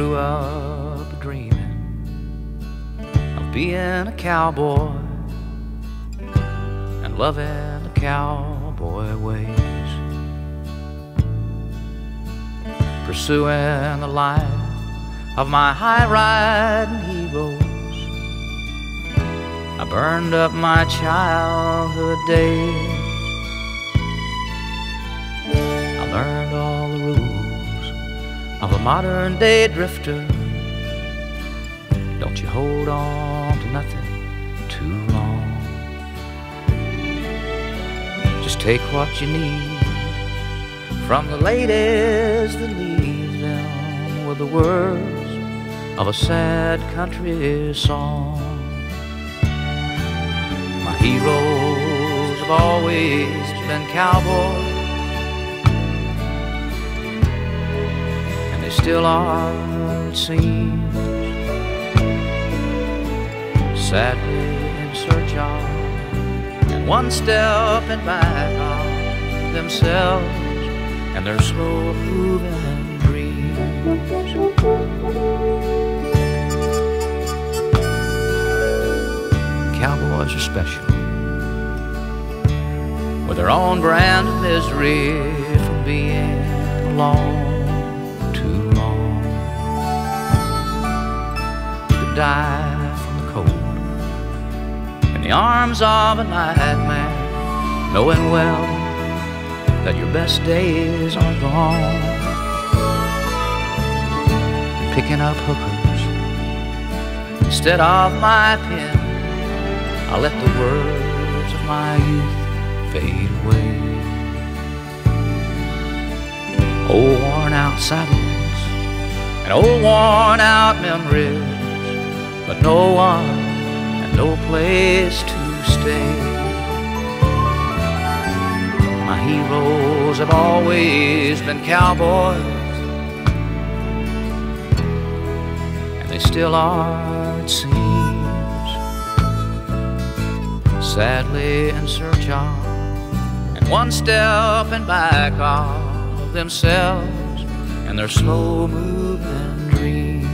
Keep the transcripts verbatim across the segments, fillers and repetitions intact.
grew up dreaming of being a cowboy and loving the cowboy ways, pursuing the life of my high-riding heroes. I burned up my childhood days. I learned all the rules of a modern-day drifter. Don't you hold on to nothing too long. Just take what you need from the ladies that leave them with the words of a sad country song. My heroes have always been cowboys, and they still are, it seems, sadly in search of and one step in back of themselves and their slow-moving dreams. Cowboys are special, with their own brand of misery from being alone too long. You could die from the cold in the arms of a nightmare, knowing well that your best days are gone. Picking up hookers instead of my pen, I let the words of my youth fade away. Old worn out saddles and old worn out memories, but no one and no place to stay. My heroes have always been cowboys, and they still are, it seems, sadly in search of and one step in back of themselves and their slow-moving dreams.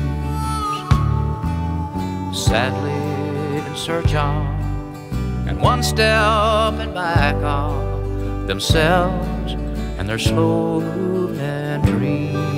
Sadly in search of and one step in back of themselves and their slow-moving dreams.